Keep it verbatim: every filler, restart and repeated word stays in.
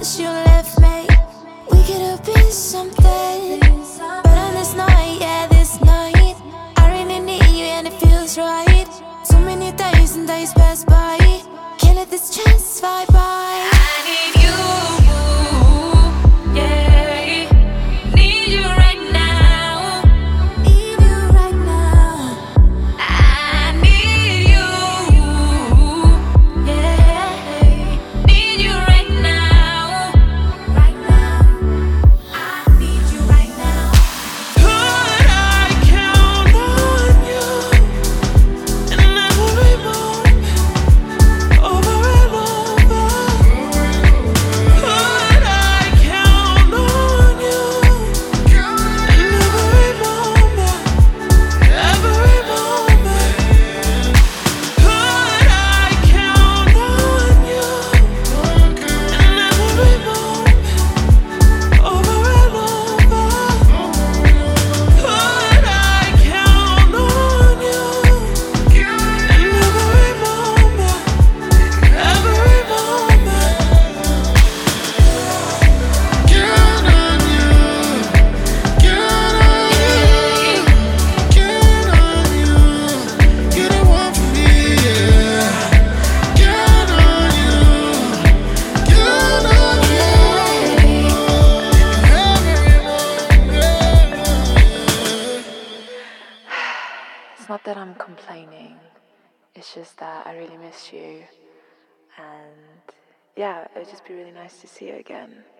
that you left me. We could have been something, but on this night, yeah, this night, I really need you and it feels right. So many days and days pass by, can't let this chance fly by. I need you, yeah, need you right now, need you right now. I need you, yeah, need you right now, right now. I need you right now. Could I count on you in every moment, over and over? Could I count on you in every moment, every moment? Could I count on you in every moment, over and over? Could I count on you in every moment, every moment? Count on you, count on you, count on you. You're the one for me, yeah. Count on you, count on you. Every moment. It's not that I'm complaining, it's just that I really miss you. And yeah, it would just be really nice to see you again.